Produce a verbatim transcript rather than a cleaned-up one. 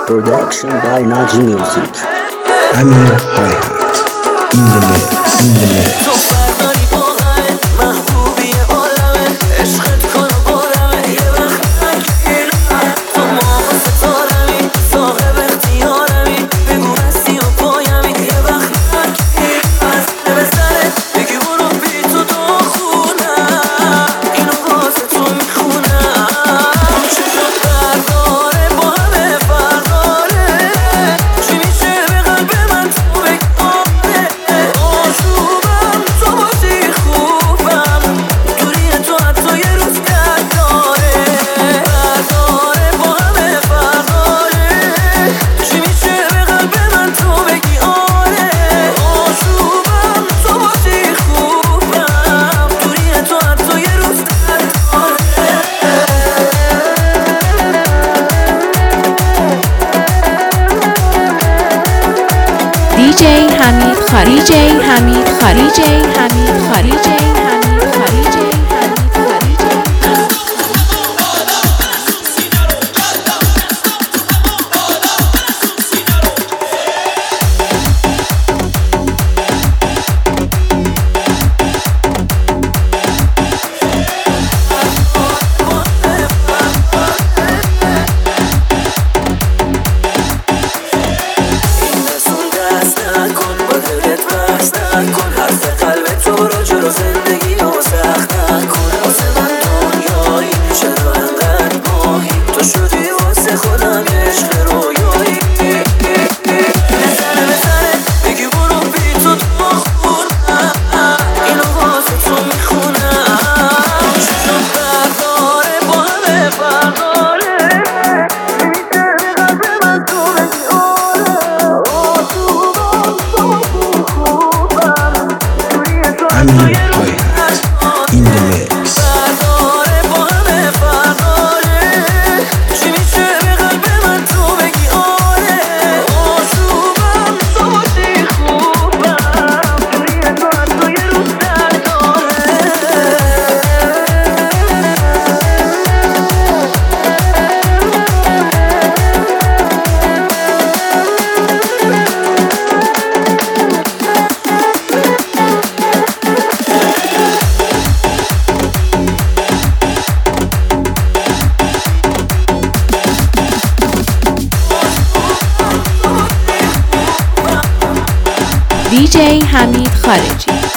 Production by Naji Music. Amir Hi-Hat in the mix, in the mix. DJ Hamid Khari DJ Hamid Khari DJ Hamid Khari DJ Hamid Khari DJ Hamid Khari نکن حرف قلب تو رو جلو زندگی و سخت نکن واسه من دنیایی چرا انقدر ماهی تو شدی واسه خودم عشق رویایی نزنه بزنه بگی برو بی تو تو خونم اینو واسه تو میخونم چشم برداره با همه برداره میشه به قلب من تو بگی آره آسوبم تو خوبم Amir Hi-Hat in the mix. DJ Hamid Khareji